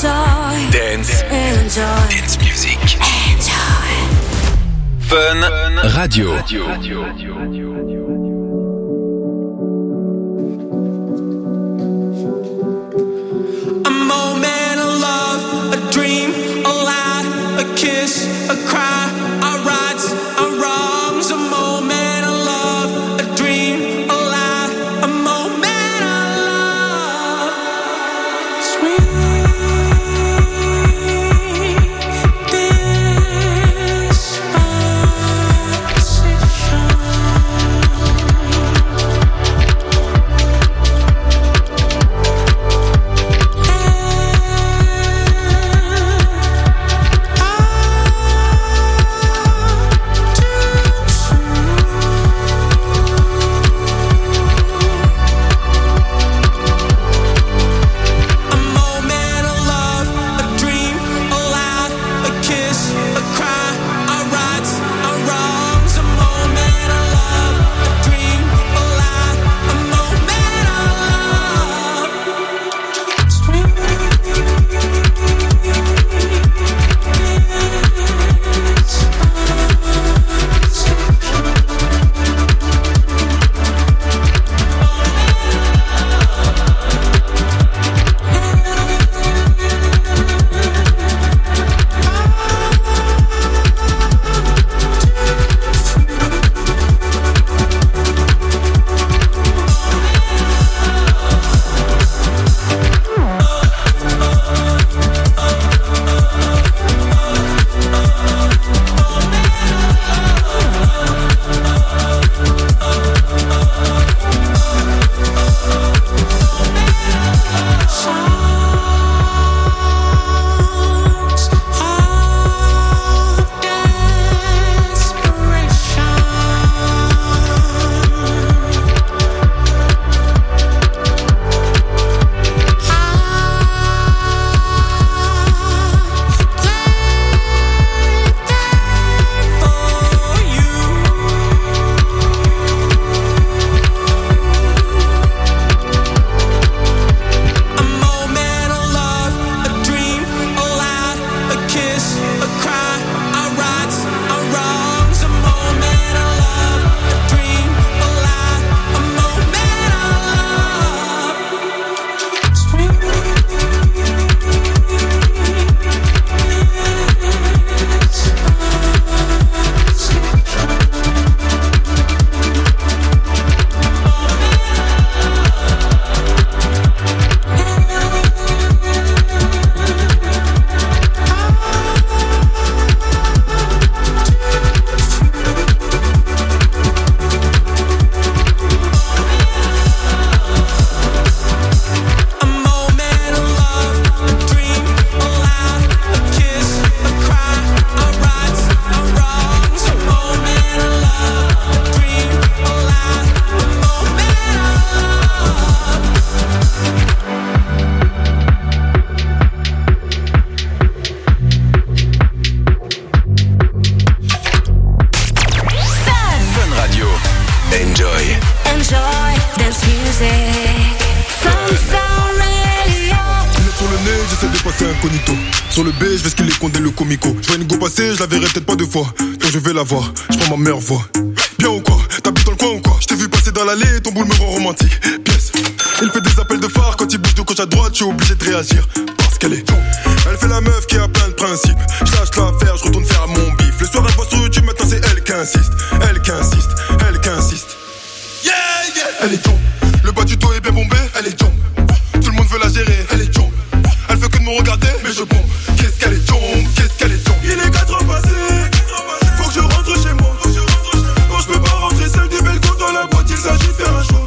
Dance. Dance music. Fun Radio. A moment of love, a dream, a lie, a kiss, a cry, our rights, our wrongs. A moment of love, a dream, a lie, a moment of love. Sweet Sur le B, je vais skiller condé le comico. Je vois une go passer, je la verrai peut-être pas deux fois. Donc je vais la voir, je prends ma meilleure voix. Bien ou quoi? T'habites dans le coin ou quoi? Je t'ai vu passer dans l'allée, ton boule me rend romantique. Pièce. Il fait des appels de phare quand il bouge de gauche à droite, je suis obligé de réagir. Parce qu'elle est. Elle fait la meuf qui a plein de principes. Je lâche l'affaire, je retourne faire mon bif. Le soir elle voit sur YouTube, maintenant c'est elle qui insiste. Elle qui insiste, elle qui insiste. Yeah, yeah. Elle est jump. Le bas du dos est bien bombé, elle est jump. Tout le monde veut la gérer, elle est jump. Elle veut que de me regarder, mais je bombe. Qu'est-ce qu'elle est jump, qu'est-ce qu'elle est jump. Il est 4 ans passé, faut que je rentre chez moi. Non, je peux pas rentrer seul, des belles côtes dans la boîte, il s'agit de faire un choix.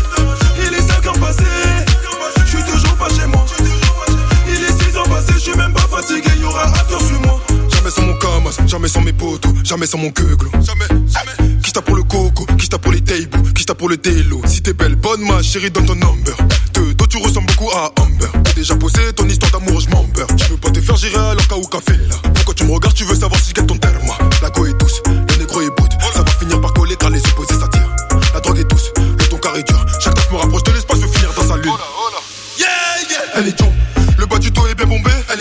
Il est 5 ans passé, je suis toujours pas chez moi. Il est 6 ans passé, je suis même pas fatigué, y'aura after sur moi. Jamais sans mon camas, jamais sans mes potos, jamais sans mon queuglo. Jamais, jamais. Qui t'a pour le coco, qui t'a pour les tables, qui t'a pour le télo. Si t'es belle, bonne ma chérie, donne ton number. Toi tu ressembles beaucoup à Amber. T'as déjà posé ton histoire d'amour, je m'en beurre. Je veux pas te faire gérer alors qu'à ou café là. Pourquoi tu me regardes, tu veux savoir si je gagne ton terme. La go est douce, le négro est brut. Ça va finir par coller car les opposés s'attirent. La drogue est douce, le ton carré dur. Chaque taf me rapproche de l'espace, veut finir dans sa lune. Yeah, yeah. Elle est jump, le bas du dos est bien bombé.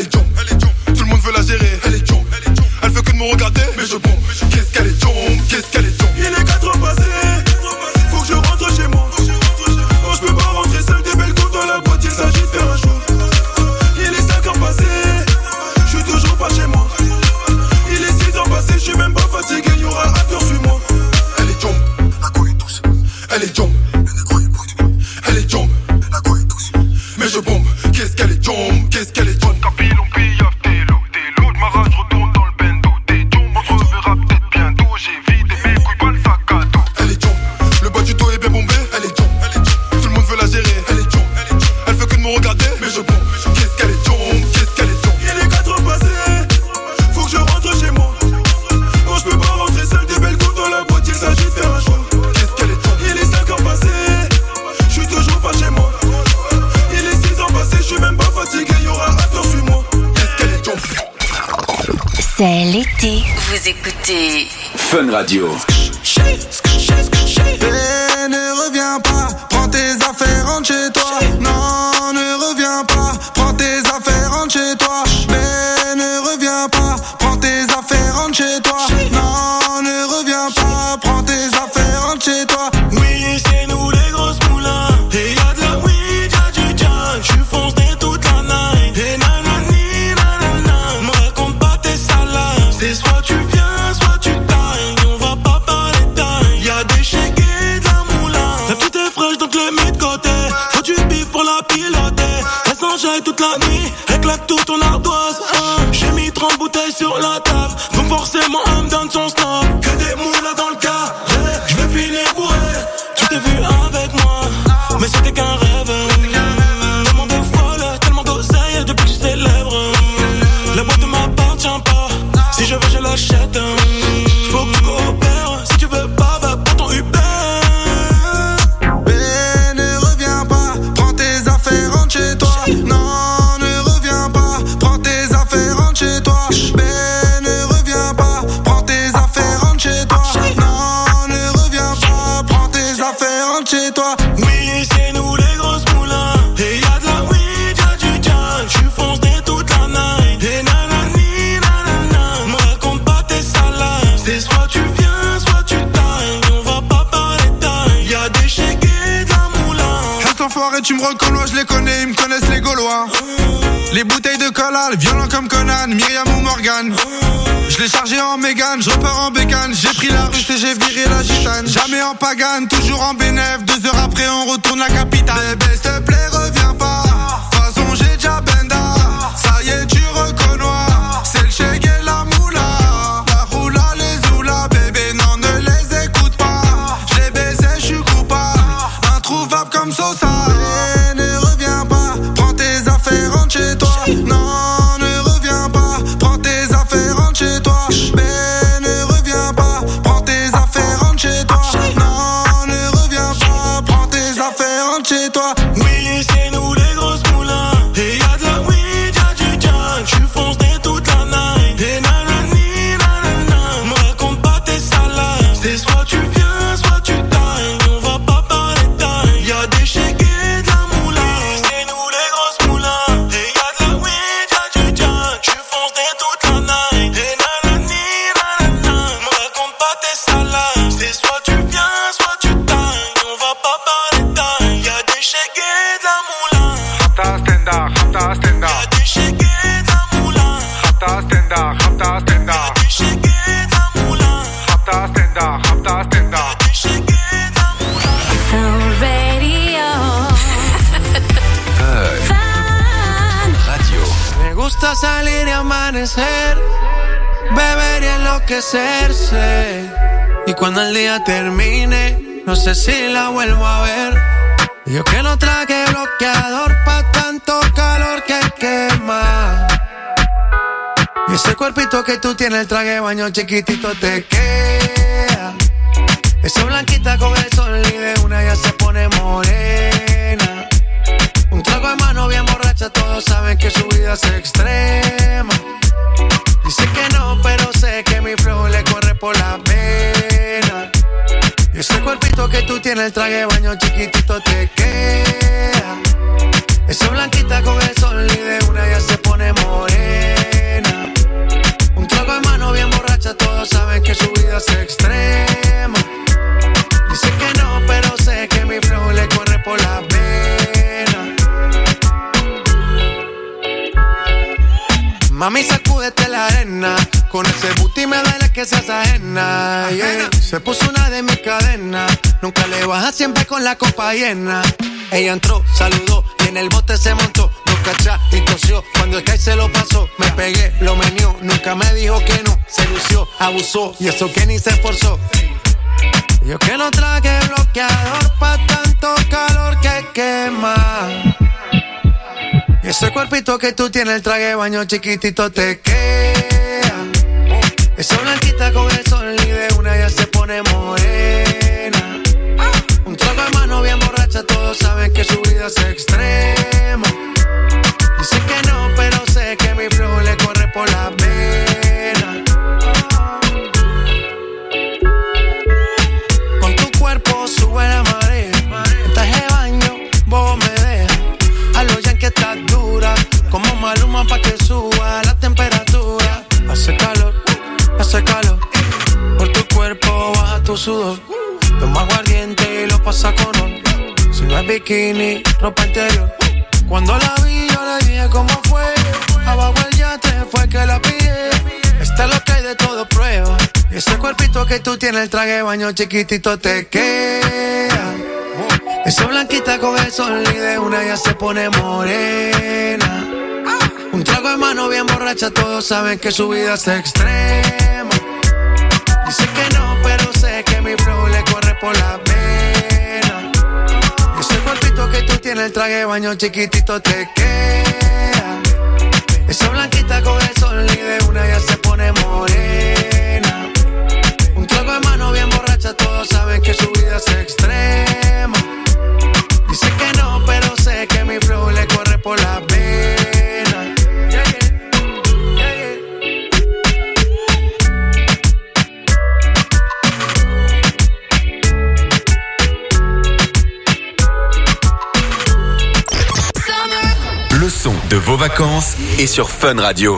me regarder, mais je bombe. Qu'est-ce qu'elle est tombe, qu'est-ce qu'elle est tombe. Il est 4 heures passées, faut que je rentre chez moi. Non, je peux pas rentrer seul, des belles coups dans la boîte, il s'agit de faire un show. Il est 5 heures passées, je suis toujours pas chez moi. Il est 6 heures passées, je suis même pas fatigué, y'aura after, suis-moi. Elle est tombe, la couille est douce. Elle est tombe, le négro est brut. Elle est tombe, la couille est douce. Mais je bombe, qu'est-ce qu'elle est tombe, qu'est-ce qu'elle est tombe. Capille, on pillave, t'es l'eau de ma rage, retourne dans le bendo. T'es tombe, on se reverra peut-être bientôt. J'ai vidé mes couilles, pas le sac à dos. Elle est tombe, le bas du dos est bien bombé. Elle est tombe, tout le monde veut la gérer. Elle est tombe, elle fait que de me regarder, mais je bombe. Qu'est-ce qu'elle est tombe, qu'est-ce qu'elle est tombe. Il est 4 heures passées, faut que je rentre chez moi. Non, je peux pas rentrer seul, des belles coups dans la boîte, il s'agit de faire un choix. Qu'est-ce qu'elle est tombe. Il est 5 heures passées, je suis toujours pas chez moi. Il est 6 heures passées, je suis même pas fatigué, y'aura after, suis-moi. Qu'est-ce qu'elle est tombe. C'est l'été, vous écoutez Fun Radio. Ne reviens pas, prends tes affaires, rentre chez toi. Non, ne reviens pas, prends tes affaires, rentre chez toi. Mais ne reviens pas, prends tes affaires, rentre chez toi. Non, ne reviens pas, prends tes affaires, rentre chez toi. Oui, c'est nous les grosses moulins. Et y'a de la weed, y'a du jack. J'suis foncé toute la night. Et nanani, nanana. Me raconte pas tes salades. C'est soit tu viens, soit tu tailles. On va pas parler taille. Y'a des chèques et de la moulin. La petite est fraîche donc le mets de côté. Faut du bif pour la piloter. Elle s'enjaille toute la nuit. Elle claque tout ton ardoise. J'ai mis 30 bouteilles sur la table. Donc forcément elle me donne son snap. Que des moulins dans le cas. Je vais finir bourré. Tu t'es vu avec moi, mais c'était qu'un rêve. Tellement de folle, tellement d'oseille depuis que je célèbre. La boîte ne m'appartient pas. Si je veux, je l'achète. Faut que tu coopères. Si tu veux pas, va pour ton Uber. Mais ne reviens pas, prends tes affaires, rentre chez toi. Non, ne reviens pas, prends tes affaires, rentre chez toi. Mais ne reviens pas, prends tes affaires, rentre chez toi. Non, ne reviens pas, prends tes affaires, rentre chez toi. Oui, c'est nous les grosses moulins. Et y'a de la weed, y'a du jack. J'suis foncé toute la night. Et nanani, nanana. Me raconte pas tes salades. C'est soit tu viens, soit tu tailles. On va pas parler taille. Y'a des chèques et de la moulin. Reste enfoiré, tu me reconnais, je les connais, ils me connaissent les Gaulois. Les bouteilles de collal, violents comme Conan, Myriam ou Morgan. Je l'ai chargé en Mégane, je repars en bécane. J'ai pris la russe et j'ai viré la gitane. Jamais en pagane, toujours en bénéf. 2 heures après on retourne la capitale. Bébé s'il te plaît reviens pas. De toute façon j'ai déjà benda. Ça y est tu reconnais. C'est le chèque et la moula. La roula, les oula. Bébé non ne les écoute pas. Je les baisais, je suis coupable. Introuvable comme Sosa. Mais ne reviens pas, prends tes affaires, rentre chez toi. Non, ne reviens pas, prends tes affaires, rentre chez toi. Mais ne reviens pas, prends tes affaires, rentre chez toi. Non, ne reviens pas, prends tes affaires, rentre chez toi. Oui, c'est nous les grosses moulins. Et y'a de la weed, y'a du jack. J'suis foncé toute la night. Et nanani, nanana. Me raconte pas tes salades. C'est soit tu viens, soit tu tailles. On va pas parler taille. Y'a des chèques et de la moulin. Oui, c'est nous les grosses moulins. Et y'a de la weed, y'a du jack. J'suis foncé toute la night. Et nanani, nanana. Me raconte pas tes salades. C'est soit tu viens, soit tu tailles. On va pas parler taille. Y'a des chèques et de la moulin. Rapta stenda, rapta stenda. Y'a des chèques et de la moulin. Rapta stenda, rapta stenda. Y'a des chèques et de la moulin. Rapta stenda, rapta stenda. Y'a des chèques et de la moulin. Fun Radio. Fun Radio. Me gusta salir y amanecer, beber y enloquecerse. Y cuando el día termine, no sé si la vuelvo a ver. Yo que no traje bloqueador pa' tanto calor que quema. Y ese cuerpito que tú tienes, el traje de baño chiquitito te queda. Esa blanquita con el sol y de una ya se pone morena. Un trago de mano bien borracha, todos saben que su vida es extrema. Dice que no, pero sé que mi flow le corre por la pena. Y ese cuerpito que tú tienes, el traje de baño chiquitito te queda. Esa blanquita con el sol y de una ya se pone morena. Un trago de mano bien borracha, Mami, sacúdete la arena. Con ese booty me duele que seas ajena. Yeah. Se puso una de mis cadenas. Nunca le baja, siempre con la copa llena. Ella entró, saludó y en el bote se montó. No cachá y tosió. Cuando el que se lo pasó, me pegué, lo menió. Nunca me dijo que no. Se lució, abusó y eso que ni se esforzó. Yo que no traje bloqueador pa' tanto calor que quema. Y ese cuerpito que tú tienes, el traje de baño chiquitito te queda. Esa blanquita con el sol y de una ya se pone morena. Un trago de mano bien borracha, todos saben que su vida es extremo. Dice que no, pero sé que mi flow le corre por la vena. Con tu cuerpo sube la marea. En traje de baño, vos me dejas. A los yankees estás dura, como Maluma pa' que suba la temperatura. Hace calor, por tu cuerpo baja tu sudor. Toma aguardiente y lo pasa con ron. Si no es bikini, ropa interior. Cuando la vi yo le dije cómo fue. Abajo el yate fue que la pillé. Está lo que hay de todo prueba. Y ese cuerpito que tú tienes, el traje de baño chiquitito te queda. Esa blanquita con el sol y de una ya se pone morena. Un trago de mano bien borracha, todos saben que su vida es extrema. Dice que no, pero sé que mi flow le corre por la vena. Ese cuerpito que tú tienes, el traje de baño chiquitito te queda. Esa blanquita con el sol y de una ya se pone morena. Un trago de mano bien borracha, todos saben que su vida es extrema. Dice que no, pero sé que mi flow le corre por la vena. Yeah, yeah. Yeah, yeah. Le son de vos vacances est sur Fun Radio.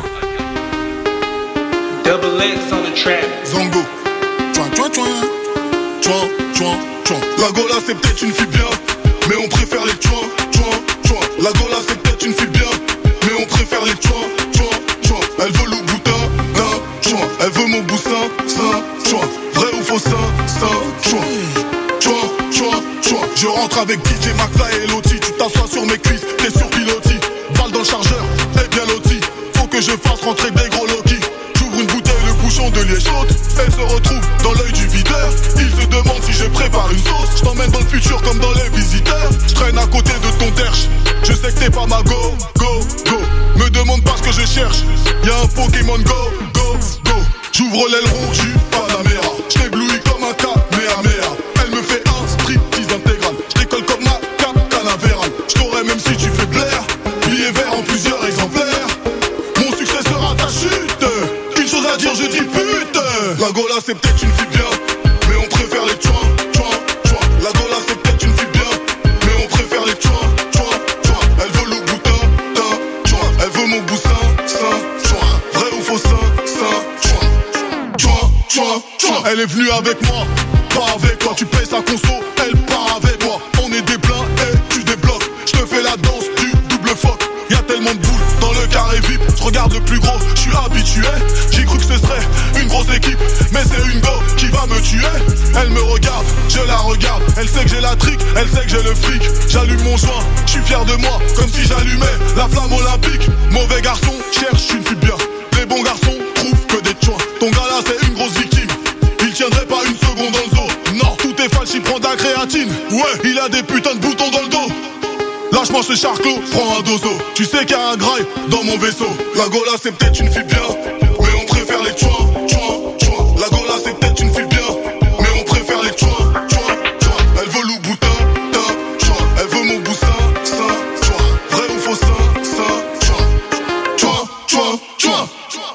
Double X on the track. Zango, tchouin, tchouin, tchouin, tchouin, tchouin, tchouin. La Gola c'est peut-être une fille bien, mais on préfère les tchouin, tchouin, tchouin. La Gola c'est peut-être une fille bien, mais on préfère les tchouin, tchouin, tchouin. Elle veut le boutin, d'un, tchouin. Elle veut mon boussin, sein, tchouin. Vrai ou faux sein, tchouin. Tchouin, tchouin, tchouin. Je rentre avec DJ McFly et Loti. Tu t'assois sur mes cuisses, t'es sur pilotis. Balle dans le chargeur, et bien loti. Faut que je fasse rentrer des gros Loki. J'ouvre une bouteille, le bouchon de liège saute. Elle se retrouve dans l'œil du videur. Il se demande si je prépare une sauce. Je t'emmène dans le futur comme dans les visiteurs. Je traîne à côté de ton derche. Je sais que t'es pas ma go, go, go. Me demande pas ce que je cherche. Y'a un Pokémon go, go, go. J'ouvre l'aileron du Panamera. Je t'éblouis comme un Kamehameha. Elle me fait un striptease intégral. Je décolle comme ma Canaveral. Je t'aurai même si tu fais plaire. Billet vert en plusieurs exemplaires. Mon succès sera ta chute. Une chose à dire, je dis pute. La Gola c'est peut-être une fille bien, mais on préfère les tchouin, tchouin, tchouin. La Gola c'est peut-être une fille bien, mais on préfère les tchouin, tchouin, tchouin. Elle veut le boutin, tin, tchouin. Elle veut mon boussin, sein, tchouin. Vrai ou faux sein, tchouin, tchouin, tchouin, tchouin. Elle est venue avec moi, pas avec toi. Tu payes sa conso, elle part avec moi. On est des pleins et tu débloques. Je te fais la danse du double fuck. Y'a tellement de boules dans le carré VIP. Je regarde le plus gros, je suis habitué. J'ai cru que ce serait une grosse équipe, mais c'est une go qui va me tuer. Elle me regarde, je la regarde. Elle sait que j'ai la trique, elle sait que j'ai le fric. J'allume mon joint, je suis fier de moi, comme si j'allumais la flamme olympique. Mauvais garçon, cherche une fille bien. Les bons garçons trouvent que des tchouins. Ton gars là c'est une grosse victime. Il tiendrait pas une seconde dans le dos. Non, tout est falche, il prend de la créatine. Ouais, il a des putains de boutons dans le dos. Lâche-moi ce charclos, prends un dozo. Tu sais qu'il y a un graille dans mon vaisseau. La Gola c'est peut-être une fille bien, mais on préfère les tchouin, tchouin, tchouin. La Gola c'est peut-être une fille bien, mais on préfère les tchouin, tchouin, tchouin. Elle veut le boutin, tin, tchouin. Elle veut mon boussin, sein, tchouin. Vrai ou faux sein, tchouin, tchouin, tchouin, tchouin.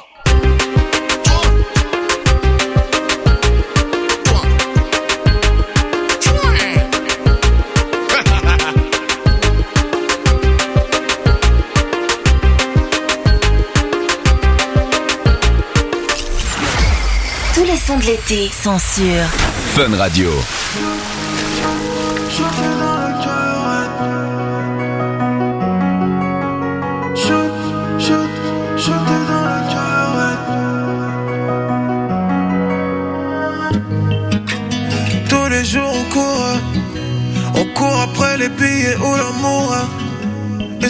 Tous les sons de l'été sont sur Fun Radio. Shoot dans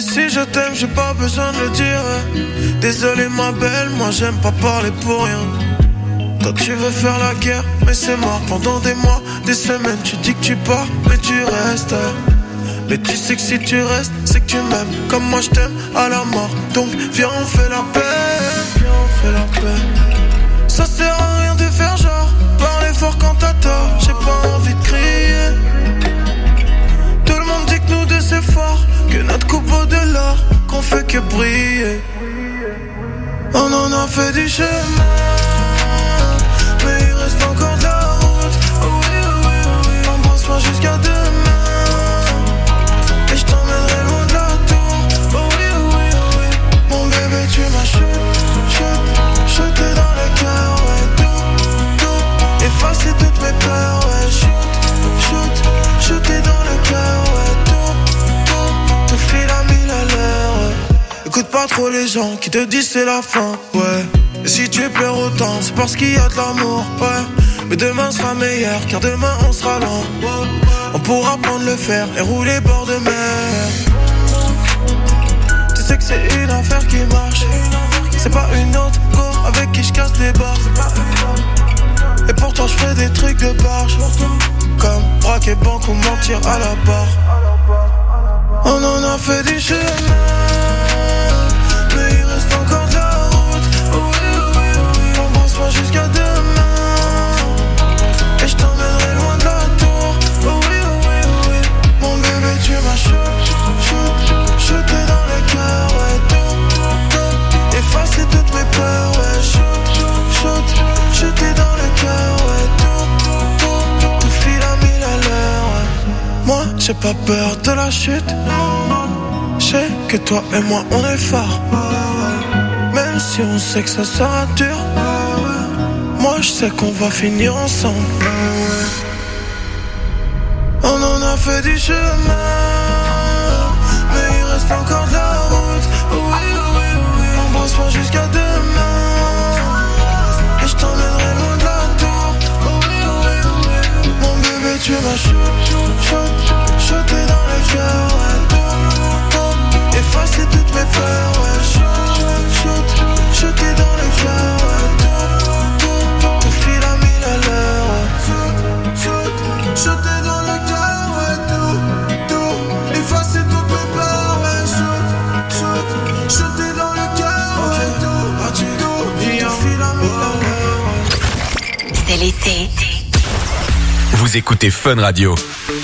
si je t'aime, j'ai pas besoin de le dire. Désolé ma belle, moi j'aime pas parler pour rien. Toi tu veux faire la guerre, mais c'est mort. Pendant des mois, des semaines, tu dis que tu pars, mais tu restes. Mais tu sais que si tu restes, c'est que tu m'aimes comme moi je t'aime à la mort. Donc viens on fait la paix, viens on fait la paix. Ça sert à rien de faire genre, parler fort quand t'as tort. J'ai pas envie de crier. Tout le monde dit que nous deux c'est fort, que notre coupe vaut de l'or, qu'on fait que briller. On en a fait du chemin, mais il reste encore de la route. Oh oui, oh oui, oh oui. Embrasse-moi jusqu'à demain, et je t'emmènerai loin de la tour. Oh oui, oh oui, oh oui. Mon bébé tu m'as shooté dans le cœur, ouais. Tout, effacer toutes mes peurs, ouais. Shooté dans le cœur, ouais. Tout file à 1000 à l'heure, ouais. Écoute pas trop les gens qui te disent c'est la fin, ouais. Et si tu pleures autant, c'est parce qu'il y a de l'amour, ouais. Mais demain sera meilleur, car demain on sera lent. On pourra prendre le fer et rouler bord de mer. Tu sais que c'est une affaire qui marche. C'est pas une autre go avec qui je casse des barres. Et pourtant je fais des trucs de barge, comme braquer banque ou mentir à la barre. On en a fait du chemin, mais il reste encore de la route. Oh oui, oh oui, oh oui. Embrasse-moi jusqu'à demain, et je t'emmènerai loin de la tour. Oh oui, oh oui, oh oui. Mon bébé tu m'as shooté dans le cœur, ouais. Tout, effacer toutes mes peurs, ouais. Shooté dans le cœur, ouais. Tout file à 1000 à l'heure, ouais. Moi j'ai pas peur de la chute. Je sais que toi et moi on est forts, même si on sait que ça sera dur. Moi je sais qu'on va finir ensemble. On en a fait du chemin, mais il reste encore de la route. Oh oui, oh oui, oh oui. Embrasse-moi jusqu'à demain, et je t'emmènerai loin de la tour. Oh oui, oh oui, oh oui. Mon bébé tu m'as shooté dans le cœur, ouais. Effacer toutes mes peurs, ouais. Shooté dans le cœur, ouais. Tout file à 1000 à l'heure, ouais. Shooté dans le cœur, ouais. Tout, effacer toutes mes peurs, ouais. Shooté dans le cœur, ouais. Tout file à 1000 à l'heure. C'est l'été. Vous écoutez Fun Radio.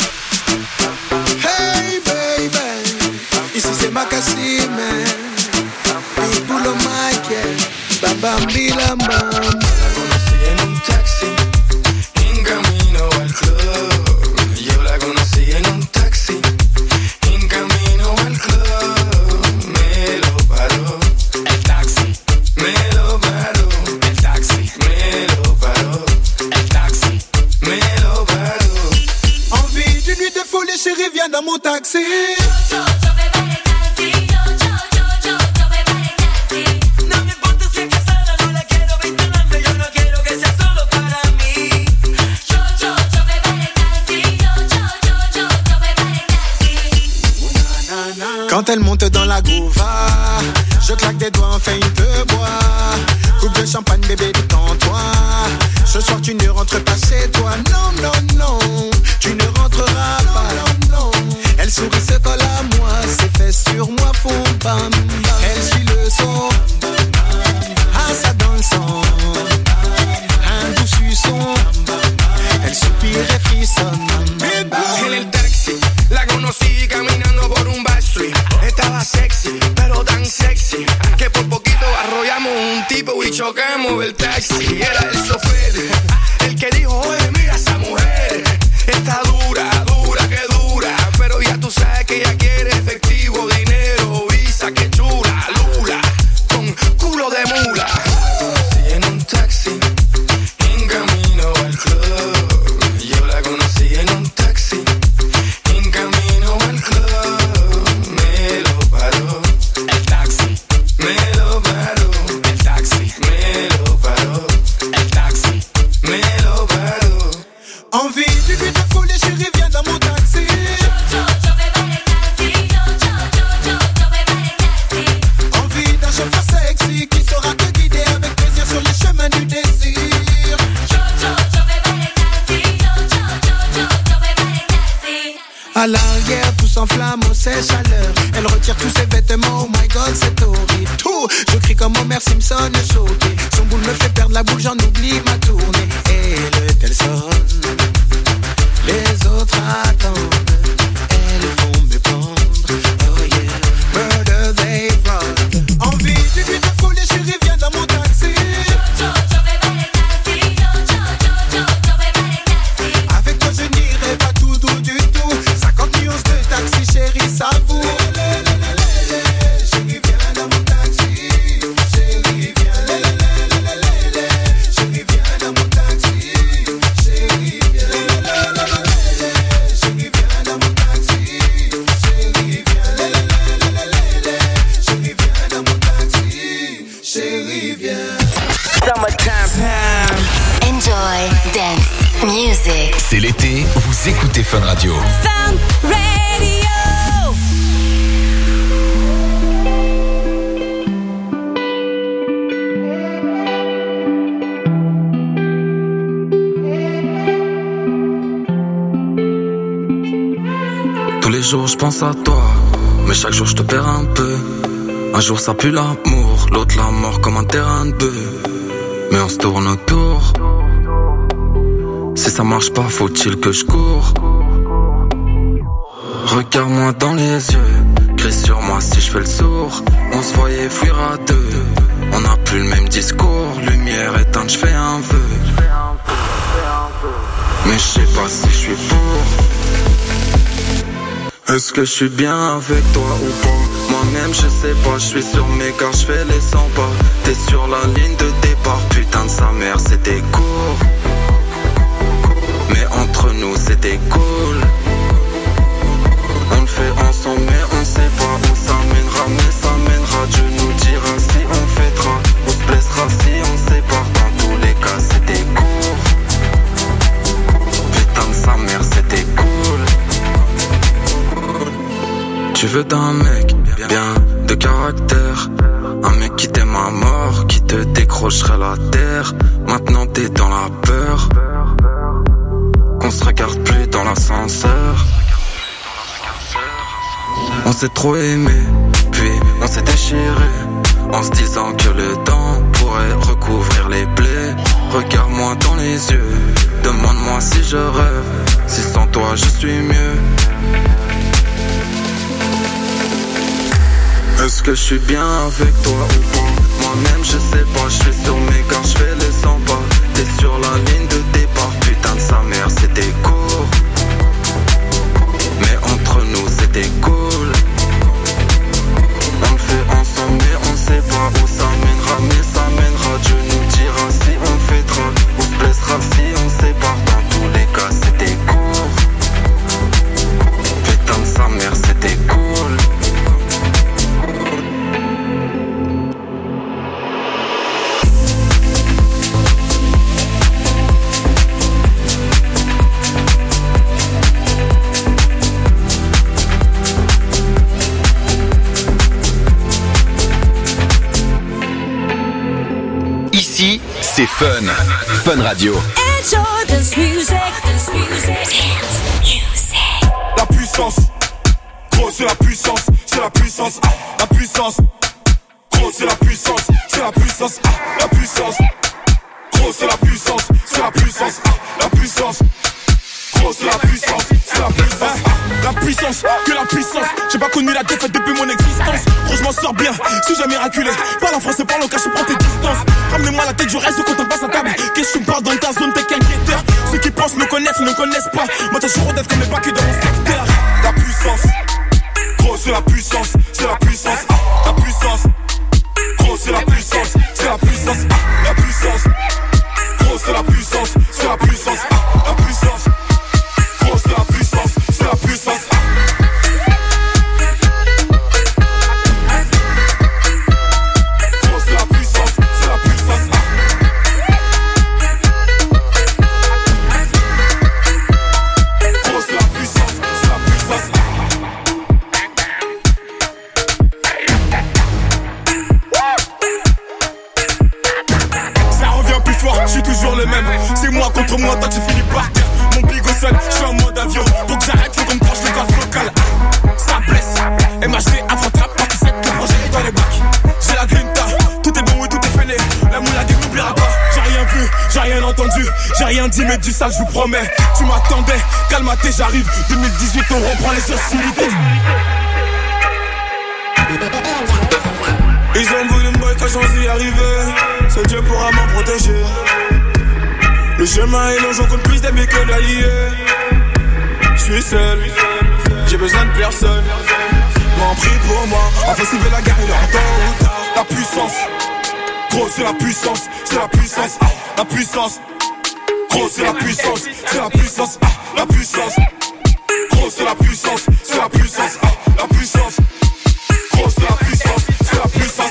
Hey baby, ici c'est Makassi, man. People on my care, Bambambila man. Conocí en un taxi, en camino al club. Yo la conocí en un taxi, en camino al club. Me lo paró el taxi, me lo paró el taxi, me lo paró el taxi, me lo paró. Envie d'une nuit de folie, chérie, viens dans mon taxi. Quand elle monte dans la gouva, je claque des doigts, enfin il te boit. Coupe de champagne, bébé, détends-toi. Ce soir tu ne rentres pas chez toi. Non, non, non, tu ne rentreras pas. Non, non. Elle sourit, se colle à moi. Ses fesses sur moi font bam. Elle suit le son. Ah, ça dans le sang. Un doux suçon. Elle soupire et frissonne. En el taxi, la conocí caminando por un backstreet. Estaba sexy, pero tan sexy que por poquito arrollamos un tipo y chocamos el taxi. Era el chofer, el que dijo, oye, mira esa mujer. Está dura, dura, que dura. Pero ya tú sabes que ella quiere efectivo, dinero, visa, que chula, lula, con culo de mula. La conocí en un taxi, en camino al club. Yo la conocí en un taxi, en camino al club. Me lo paró el taxi, me lo paró el taxi, me lo paró el taxi, me lo paró. ses chaleurs. Elle retire tous ses vêtements, oh my god, c'est horrible. Tout, je crie comme Homer Simpson, choqué. Son boule me fait perdre la boule, j'en oublie ma tournée. Et le tel sonne, les autres attendent. Elles vont me prendre, oh yeah. Murder they run. Envie du but de folie, chérie, viens dans mon taxi. Avec toi je n'irai pas tout doux du tout. 50 millions de taxi, chérie, ça vous. Chérie, viens dans mon taxi. Chérie, viens. Chérie, viens dans mon taxi. Chérie, viens. Chérie, viens dans mon taxi. Chérie, viens. Chérie, viens dans mon taxi. Chérie, viens. Summertime. Enjoy dance music. C'est l'été, vous écoutez Fun Radio. Fun Radio. Tous les jours je pense à toi, mais chaque jour je te perds un peu. Un jour ça pue l'amour, l'autre la mort comme un terrain de bœuf. Mais on se tourne autour. Si ça marche pas, faut-il que je cours? Regarde-moi dans les yeux, crie sur moi si je fais le sourd. On se voyait fuir à deux, on n'a plus le même discours. Lumière éteinte, je fais un vœu. Mais je sais pas si je suis pour. Est-ce que je suis bien avec toi ou pas? Moi-même je sais pas, je suis sur mes gars, je fais les 100 pas. T'es sur la ligne de départ, putain de sa mère, c'était court. Mais entre nous c'était cool. On le fait ensemble mais on sait pas où ça mènera. Mais ça mènera, Dieu nous dira si on fêtera. On se blessera si on se sépare. Dans tous les cas c'était court. Putain de sa mère c'était cool. Tu veux d'un mec bien de caractère, un mec qui t'aime à mort, qui te décrocherait la terre. Maintenant t'es dans la peur, qu'on se regarde plus dans l'ascenseur. On s'est trop aimé, puis on s'est déchiré, en se disant que le temps pourrait recouvrir les plaies. Regarde-moi dans les yeux, demande-moi si je rêve, si sans toi je suis mieux. Est-ce que je suis bien avec toi ou pas? Moi-même je sais pas, je suis sur mes gars, je fais les 100 pas. T'es sur la ligne de départ, putain de sa mère, c'était court. Mais entre nous c'était cool. On le fait ensemble mais on sait pas où ça mènera. Mais ça mènera, Dieu nous dira si on fêtera. On se blessera si on se sépare. Dans tous les cas c'était court. Putain de sa mère c'était cool. Ici, c'est Fun. Fun Radio. Enjoy dance music. La puissance, gros c'est la puissance, c'est la puissance, la puissance, gros c'est la puissance, c'est la puissance, la puissance, gros c'est la puissance, c'est la puissance, la puissance, gros c'est la puissance, c'est la puissance. La puissance, que la puissance. J'ai pas connu la défaite depuis mon existence. Gros je m'en sors bien, si j'ai miraculé. Parle en français, parle en cash, prends tes distances. Ramenez-moi la tête, je reste quand on passe à table. Qu'est-ce que tu me parles dans ta zone, t'es qu'un guetteur. Ceux qui pensent me connaissent, ne connaissent pas. Moi t'as toujours d'être comme les pas que dans mon secteur. La puissance, gros c'est la puissance, c'est la puissance, la puissance. Gros c'est la puissance, c'est la puissance, la puissance. Gros c'est la puissance, c'est la puissance, la puissance. Gros c'est la puissance, c'est la puissance. Gros c'est la puissance, c'est la puissance. Gros c'est la puissance, c'est la puissance. rien dit mais du sale je vous promets. Tu m'attendais, calme-toi j'arrive. 2018 on reprend les hostilités. Ils ont voulu me mettre sans y arriver. Seul Dieu pourra m'en protéger. Le chemin est long, j'en compte plus d'amis que d'alliés. Je suis seul, j'ai besoin de personne. M'en prie pour moi, enfin sauver la guerre, il est en temps ou tard. La puissance, gros c'est la puissance, c'est la puissance, la puissance. Gros c'est la puissance, c'est la puissance, la puissance. Gros c'est la puissance, c'est la puissance, la puissance. Gros c'est la puissance, c'est la puissance.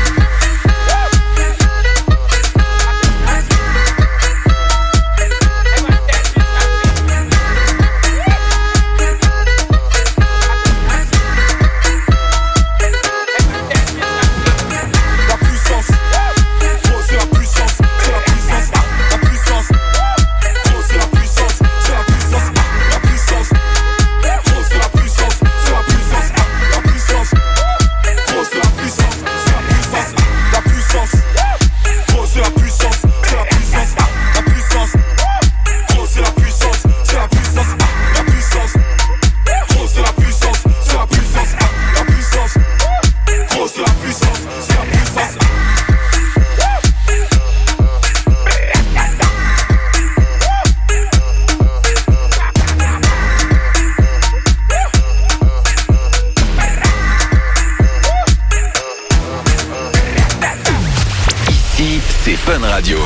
Fun Radio.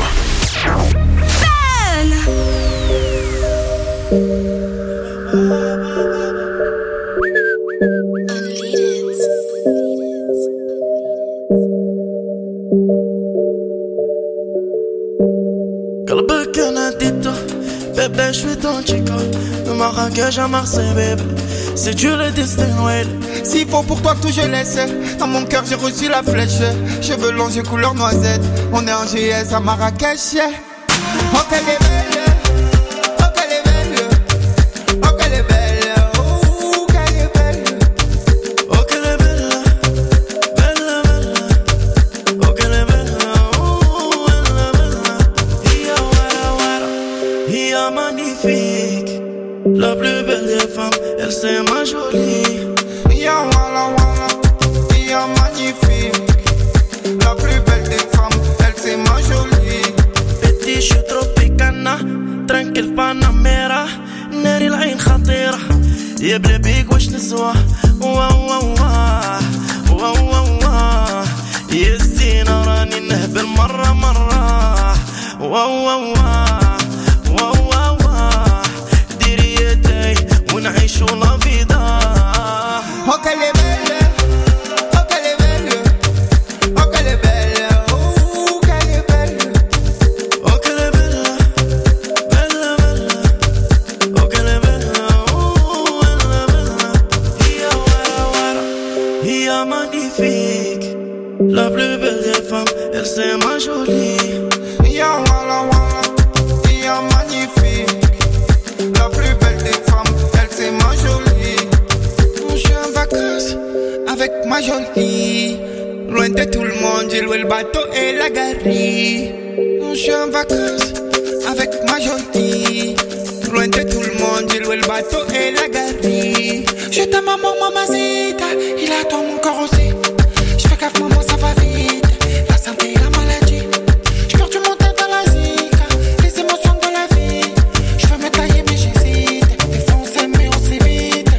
قلبك انا اديته bébé je suis ton chico de Marrakech à Marseille bébé c'est Dieu le destin ouais. S'il faut pour toi tout je laisse. Dans mon cœur j'ai reçu la flèche. Cheveux longs yeux couleur noisette. On est en GS à Marrakech. Oh qu'elle est belle. Oh qu'elle est belle. Oh qu'elle est belle. Oh qu'elle est belle. Oh qu'elle est belle. Belle belle. Oh qu'elle est belle. Oh elle est belle. Ia wara wara. Ia magnifique. La plus belle des femmes. Elle c'est ma jolie. Ya wala wala, ya magnifique. La plus belle des femmes, elle c'est ma jolie. Petit je suis tropicana, tranquille Panamera. ناري العين خطيرة يا بلبيك واش نسوى وا وا وا وا وا وا يا الزينة راني نهبل مرة مرة وا وا وا وا وا وا ديري يدي ونعيشو لا فيدا. Oh qu'elle est belle, oh qu'elle est belle, oh qu'elle est belle, oh qu'elle est belle, oh qu'elle est belle, belle belle, oh qu'elle est belle, oh elle est belle. Ia wara wara, ia magnifique, la plus belle des femmes, elle c'est ma jolie. Ya wala wala, ia magnifique, la plus belle des femmes, elle c'est ma jolie. Je suis en vacances avec ma jolie. Loin de tout le monde, j'ai loué le bateau et la galerie. Je suis en vacances avec ma jolie. Loin de tout le monde, j'ai loué le bateau et la galerie. Je t'aime maman, mamacita. Il a toi mon corps aussi. Je fais gaffe maman, ça va vite. La santé et la maladie. Je perds du montant dans la zika. Les émotions de la vie. Je veux me tailler mais j'hésite. Des fois on s'aime mais on s'évite.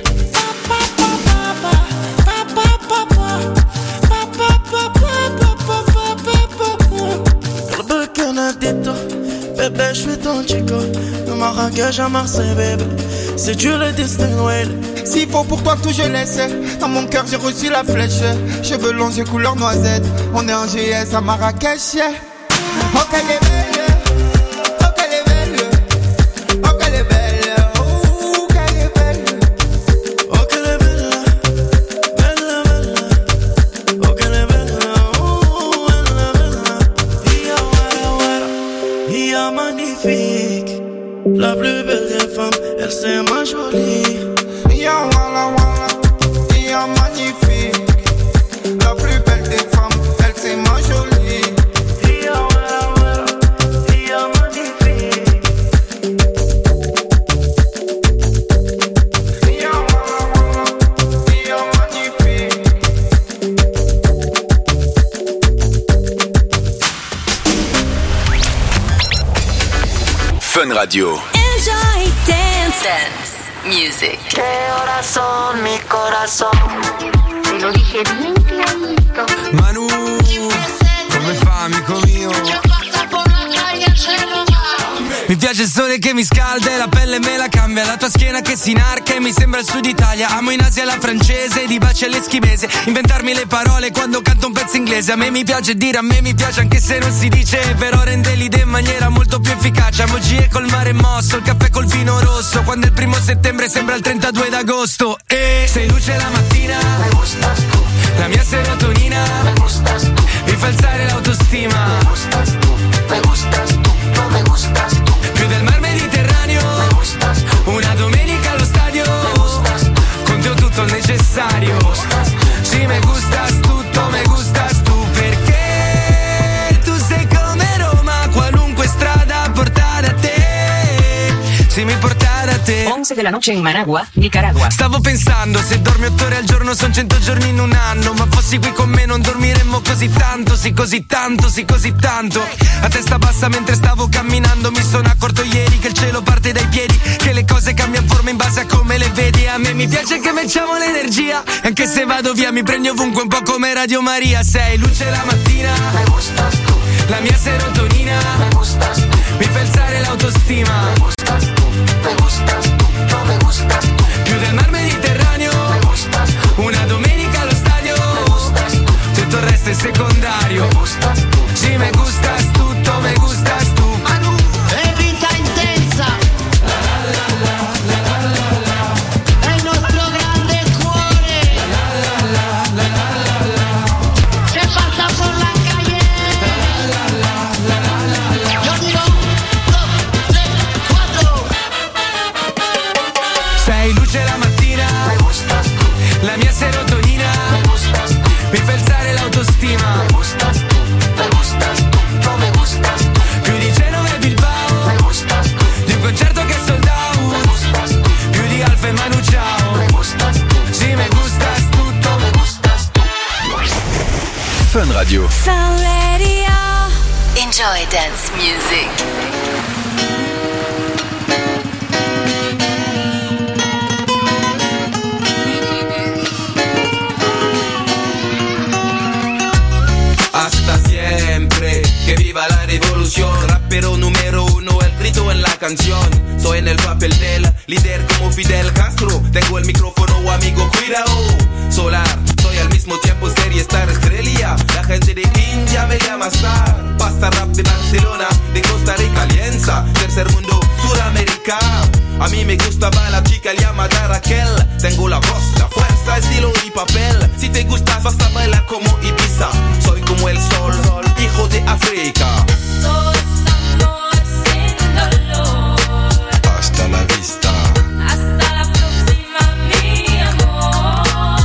قلبك انا اديته bébé je suis ton chico de Marrakech à Marseille bébé c'est Dieu le destin ouais. S'il faut pour toi tout je laisse. Dans mon cœur j'ai reçu la flèche. Cheveux longs yeux couleur noisette. On est en GS à Marrakech. Oh qu'elle est belle. Oh qu'elle est belle. Oh qu'elle est belle. Oh qu'elle est belle. Oh qu'elle est belle. Belle belle. Oh qu'elle est belle. Oh elle est belle. Ia wara wara. Ia magnifique. La plus belle des femmes, elle c'est ma jolie. Ya wala wala, ya magnifique. La plus belle des femmes, elle c'est ma jolie. Ia wara wara, ia magnifique. Fun Radio. Enjoy dance music. ¿Qué horas son, mi corazón? Te lo dije bien clarito. Manu, come fa, amico mio? Mi piace il sole che mi scalda e la pelle me la cambia. La tua schiena che si inarca e mi sembra il sud Italia. Amo in Asia la francese, di baci all'eschimese. Inventarmi le parole quando canto un pezzo inglese. A me mi piace dire, a me mi piace anche se non si dice. Però rende l'idea in maniera molto più efficace. Emoji col mare mosso, il caffè col vino rosso. Quando il 1 settembre sembra il 32 d'agosto. E sei luce la mattina, me gustas tu. La mia serotonina, me gustas tu. Mi fa alzare l'autostima, me gustas tu, me gustas tu, no me gustas tu. Più del mar Mediterraneo, me gustas tu. Una domenica allo stadio, me gustas tu. Con te ho tutto il necessario, me gustas tu. sì, me gustas tutto, me gustas tu. Perché tu sei come Roma, qualunque strada porta da te, sì, mi porta da te. 11 de la noche in Managua, Nicaragua. Stavo pensando, se dormi 8 ore al giorno son 100 giorni in un anno. Ma fossi qui con me non dormiremmo così tanto, sì così tanto, sì così tanto. A testa bassa mentre stavo camminando mi sono accorto ieri che il cielo parte dai piedi, che le cose cambiano forma in base a come le vedi. A me mi piace che mettiamo l'energia, anche se vado via mi prendi ovunque un po' come Radio Maria. Sei luce la mattina, me gustas tu. La mia serotonina, me gustas tu. Mi fa alzare l'autostima, me gustas tu, me gustas tu, no me gustas tu. Più del mar Mediterraneo, me gustas tu. Una domenica allo stadio, me gustas tu. tutto il resto è secondario, me gustas tu. sì, me gustas tutto, me gustas tu. Manu, è vita intensa. È il nostro grande cuore. Se passa por la calle. Yo digo 1, 2, 3, 4. Sei luce la mattina, Me gustas tu. la mia serotonina, Me gustas tu. mi fa alzare l'autostima, Me gustas tu. Me gustas tu. No me gustas tu. più di Genova e Bilbao, Me gustas tu. di un concerto che è sold Me out, gustas tu. più di Alfa e Manu Ciao, Me gustas tu. sì, me gustas tutto, Me gustas tu. Fun Radio. Fun Radio. Enjoy dance music. Hasta siempre, que viva la revolución. Rapero número 1, el grito en la canción. Soy en el papel del líder como Fidel Castro. Tengo el micrófono, amigo, cuidado. Solar, soy al mismo tiempo serie star estrella. La gente de India me llama star. Pasta rap de Barcelona, de Costa Rica, Alianza. Tercer mundo, Sudamérica. A mí me gustaba la chica llamada Raquel. Tengo la voz, la fuerza, estilo y papel. Si te gustas vas a bailar como Ibiza. Soy como el sol, hijo de África. Esto es amor sin dolor. Hasta la vista. Hasta la próxima, mi amor.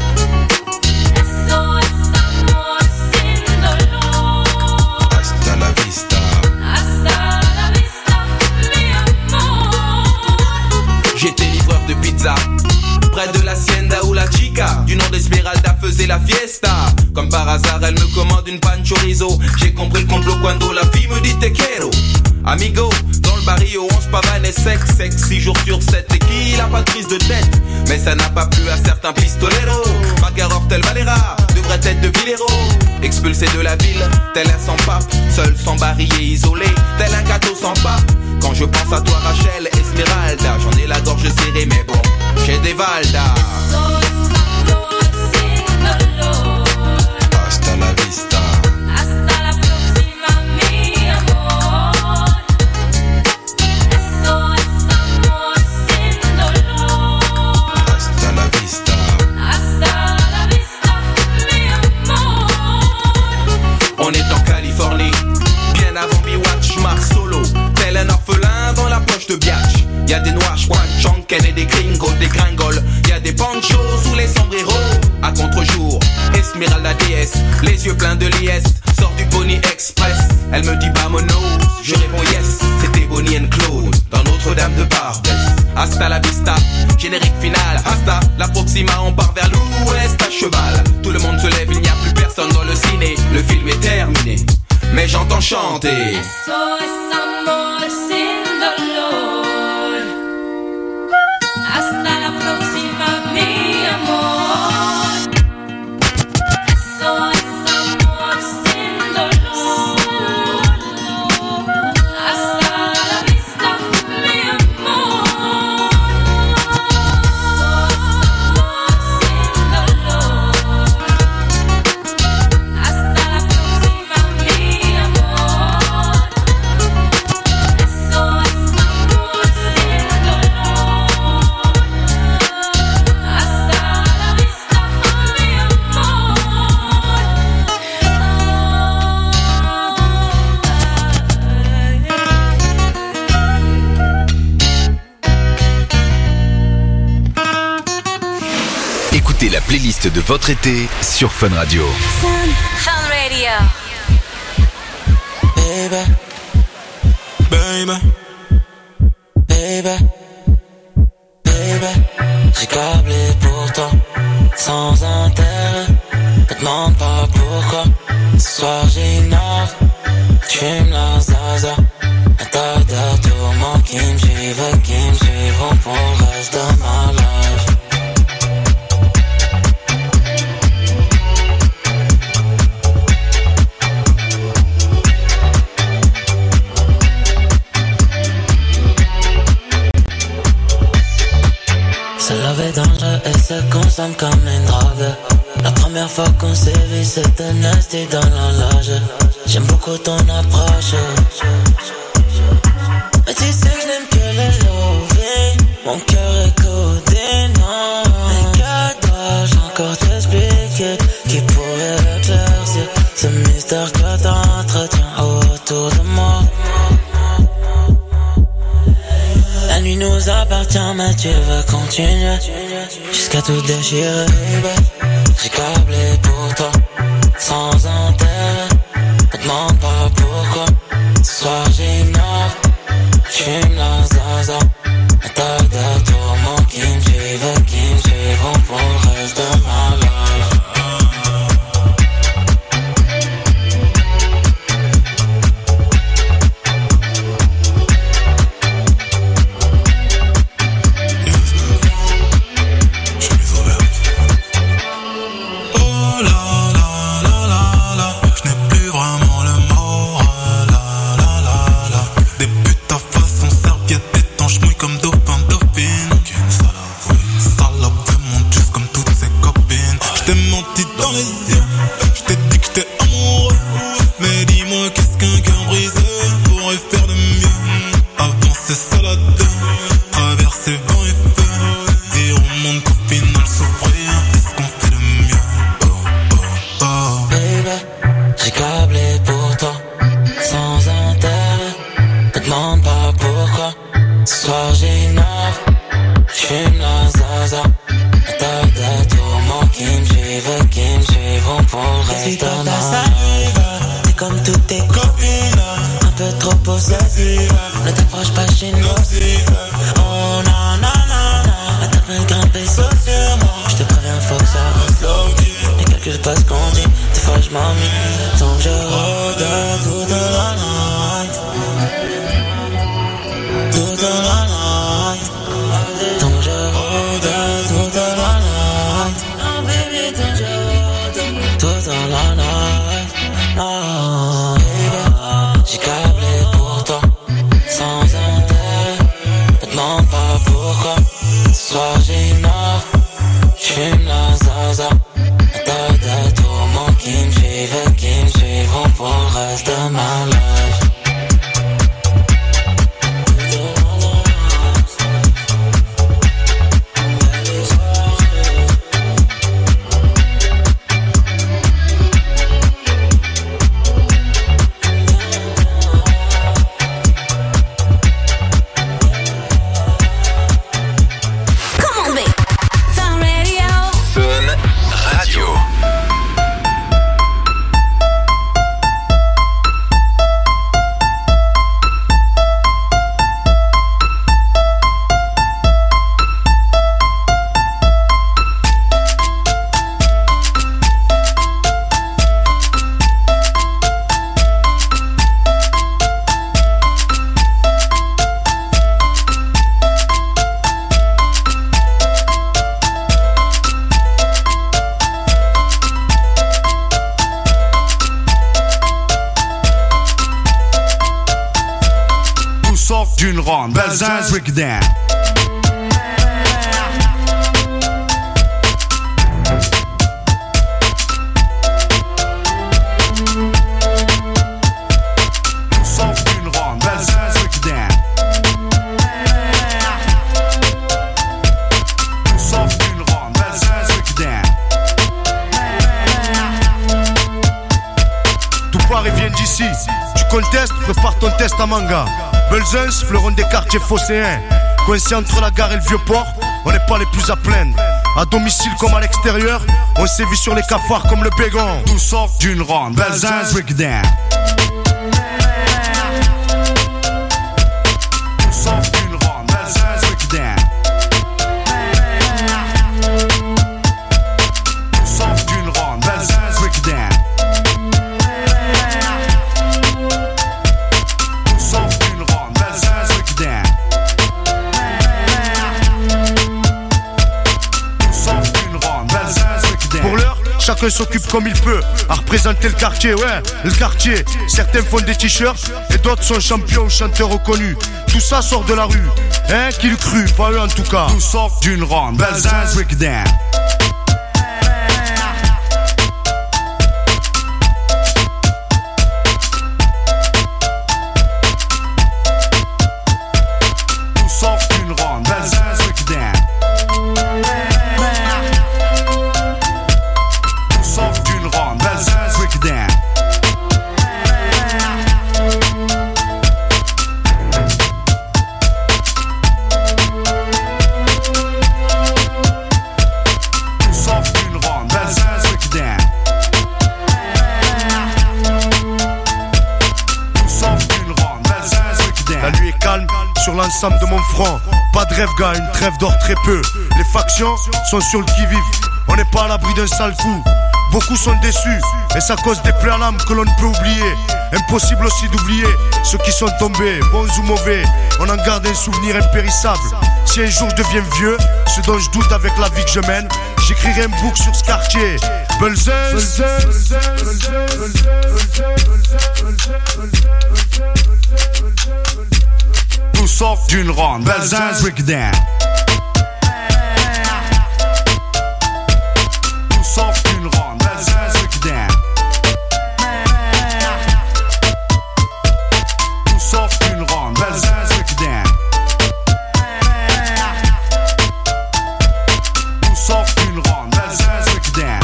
Eso es amor sin dolor. Hasta la vista. Hasta la vista, mi amor. J'étais livreur de pizza près de l'hacienda où la chica du nom d'Esmeralda faisait la fiesta. Comme par hasard elle me commande une pan chorizo. J'ai compris le complot quand la fille me dit te quiero. Amigo, dans le barrio on se pavane et sexe 6 jours sur 7 et qui a pas de prise de tête. Mais ça n'a pas plu à certains pistoleros. Macarov tel Valera devrait être de Villero. Expulsé de la ville, tel un sans pape. Seul, sans barillet, isolé, tel un gâteau sans pape. Quand je pense à toi Rachel, Esmeralda, j'en ai la gorge serrée mais bon, j'ai des Valda. Esto es amor sin dolor. Hasta la vista. Hasta la próxima, mi amor. Eso es amor sin dolor. Hasta la vista. Hasta la vista, mi amor. On est en Californie, bien avant B-Watch, marche solo, tel un orphelin dans la poche de Biatch. Y'a des noix, Chonken et des gringos, des gringoles. Y'a des panchos sous les sombreros. À contre-jour, Esmeralda déesse, les yeux pleins de liesse, sort du Pony Express. Elle me dit vamonos, je réponds yes. C'était Bonnie and Claude dans Notre-Dame de Barbès. Hasta la vista, générique final. Hasta la Proxima, on part vers l'ouest à cheval. Tout le monde se lève, il n'y a plus personne dans le ciné. Le film est terminé, mais j'entends chanter. Eso es amor sin dolor. votre été sur Fun Radio. Fun Radio. Baby, baby, baby, baby, j'ai câblé pour toi, sans intérêt. Ne demande pas pourquoi. Ce soir j'innove, j'fume la zaza. Un tas de tourments qui me suivront pour le reste de ma life. Se love est dangereux et se consomme comme une drogue. La première fois qu'on s'est vu c'était nasty dans l'horloge. J'aime beaucoup ton approche. Mais tu sais que je n'aime que le loving. Mon cœur est codé, non. Mais que dois-je encore t'expliquer qui pourrait éclaircir ce mystère que t'entretiens autour de moi? La nuit nous appartient mais tu veux continuer jusqu'à tout déchirer. J'ai câblé pour toi sans intérêt. Ne demande pas pourquoi. Ce soir j'innove, j'fume la zaza. Un tas de tourments qui me suivront pour le reste de ma life. d'une ronde, Belzins Breakdown. D'ici, tu contestes, prépare ton test à manga. Belzins, fleuron des quartiers phocéens. Coincé entre la gare et le vieux port, on n'est pas les plus à plaindre. À domicile comme à l'extérieur, on sévit sur les cafards comme le bégon. Tout sort d'une ronde, Belzins Breakdown. Tout sort d'une ronde, Belzins Breakdown. Tout sort d'une ronde, Belzins Breakdown. Tout sort d'une ronde, Belzins Breakdown. Pour l'heure, chacun s'occupe comme il peut à représenter le quartier, ouais, le quartier. Certains font des t-shirts et d'autres sont champions ou chanteurs reconnus. Tout ça sort de la rue, hein, qui le cru, pas eux en tout cas. Tout sort d'une ronde, Belzins Breakdown. Tout sort d'une ronde, Belzins Breakdown. Tout sort d'une ronde, Belzins Breakdown. Tout sort d'une ronde, Belzins Breakdown. Tout sort d'une ronde, Belzins Breakdown. La nuit est calme sur l'ensemble de mon front. Pas de rêve gars, une trêve d'or très peu. Les factions sont sur le qui-vive. On n'est pas à l'abri d'un sale coup. Beaucoup sont déçus et ça cause des plaies à l'âme que l'on ne peut oublier. Impossible aussi d'oublier ceux qui sont tombés, bons ou mauvais. On en garde un souvenir impérissable. Si un jour je deviens vieux, ce dont je doute avec la vie que je mène, j'écrirai un book sur ce quartier. Belzins. Tout sort d'une ronde, Belzins Breakdown. Tout sort d'une ronde, Belzins Breakdown. Tout sort d'une ronde, Belzins Breakdown. Tout sort d'une ronde, Belzins Breakdown.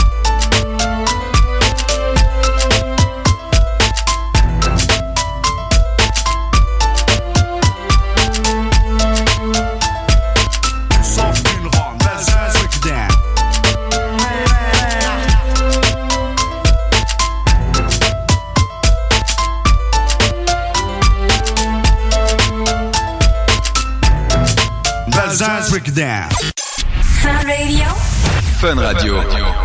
Tout sort d'une ronde, Belzins Breakdown. Belzins Breakdown. Fun Radio. Fun Radio.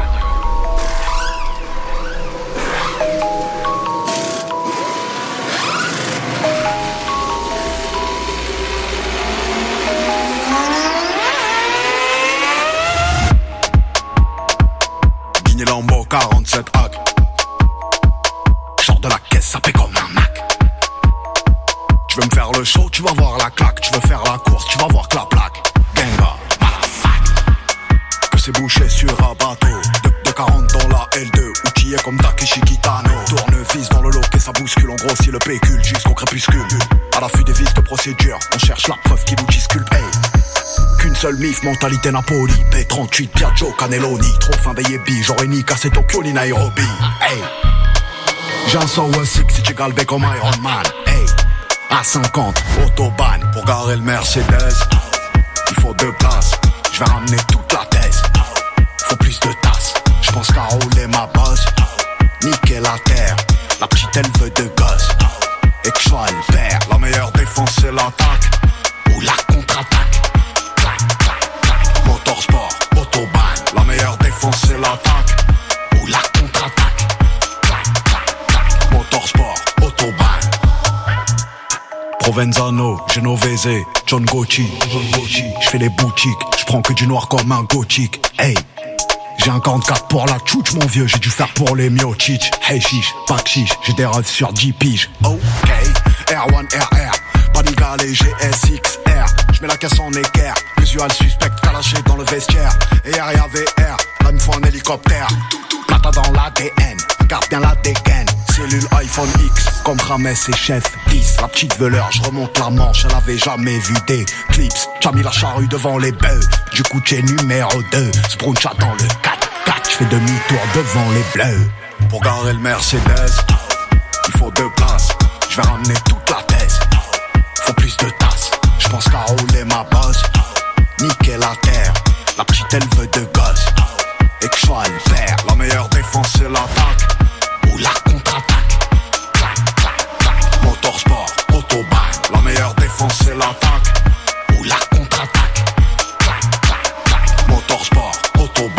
Guiné Lambo 47 hack. Sors de la caisse, ça paie comme un Mac. Tu veux me faire le show, tu vas voir la claque. Tu veux faire la course, tu vas voir que la plaque. Ganga, motherfuck. Que c'est bouché sur un bateau. De 40 dans la L2, outillé comme Takeshi Kitano. Tournevis dans le loquet, ça bouscule. On grossit le pécule jusqu'au crépuscule. À l'affût des vices de procédure, on cherche la preuve qui nous disculpe. Hey. Qu'une seule mif, mentalité Napoli. P38, Piaggio, Cannelloni. Trop fin des yébis, j'aurais ni cassé Tokyo ni Nairobi. Hey. J'ai un 106 si tu galbé comme Iron Man. Hey. À 50, autobahn. Pour garer le Mercedes, il faut 2 places. Je vais ramener toute la thèse. Faut plus de tasses. Je pense qu'à rouler ma bosse. Niquer la terre. La petite elle veut de gosse. Et que je sois le père. La meilleure défense c'est l'attaque. Ou la contre-attaque. Motorsport, autobahn. La meilleure défense c'est l'attaque. Ou la contre-attaque. Motorsport, autobahn. Provenzano, Genovese, John Gucci. Je fais les boutiques, je prends que du noir comme un gothique. Hey, j'ai un 44 pour la tchouch mon vieux, j'ai dû faire pour les miochich. Hey chiche, pas de chiche, j'ai des rêves sur 10 piges. Ok, R1 RR, Panigale GSXR. Je mets la caisse en équerre, visual suspect calaché dans le vestiaire. Et RIA VR, là il me faut un hélicoptère. Plata dans l'ADN, garde bien la dégaine. Cellule iPhone X, comme Rames et Chef 10. La petite veleur, je remonte la manche, elle avait jamais vu des clips. T'as mis la charrue devant les bœufs, du coup t'es numéro 2. Spruncha dans le 4-4, je fais demi-tour devant les bleus. Pour garer le Mercedes, il faut 2 places. Je vais ramener toute la thèse, faut plus de tasses. Je pense qu'à rouler ma bosse, niquer la terre. La petite elle veut de gaz. Et que soit elle perd. La meilleure défense c'est l'attaque ou la contre-attaque. Clac, clac, clac. Motorsport, autobahn. La meilleure défense c'est l'attaque ou la contre-attaque. Clac, clac, clac. Motorsport, autobahn.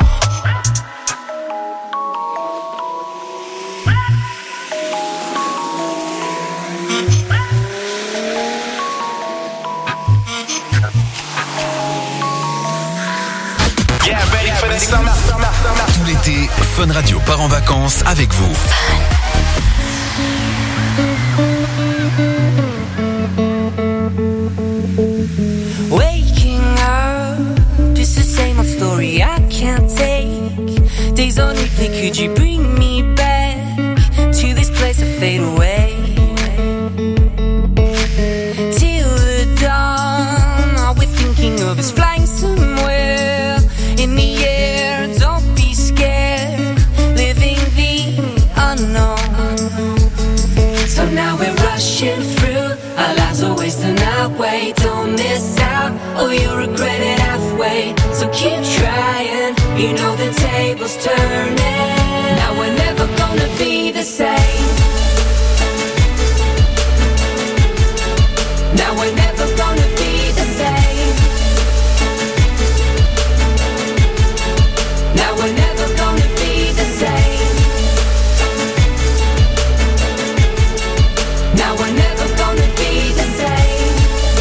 Tout l'été, Fun Radio part en vacances avec vous. Waking up, just the same old story I can't take. Days on replay, could you bring me back to this place I fade away? Till the dawn, all we're thinking of is flying somewhere in the air. Don't be scared, living the unknown. So now we're rushing through, our lives are wasting our way. Don't miss out, or you'll regret it halfway. So keep trying, you know the table's turning. Now we're never gonna be the same. Now we're never gonna be the same. Now we're never gonna be the same. Now we're never gonna be the same.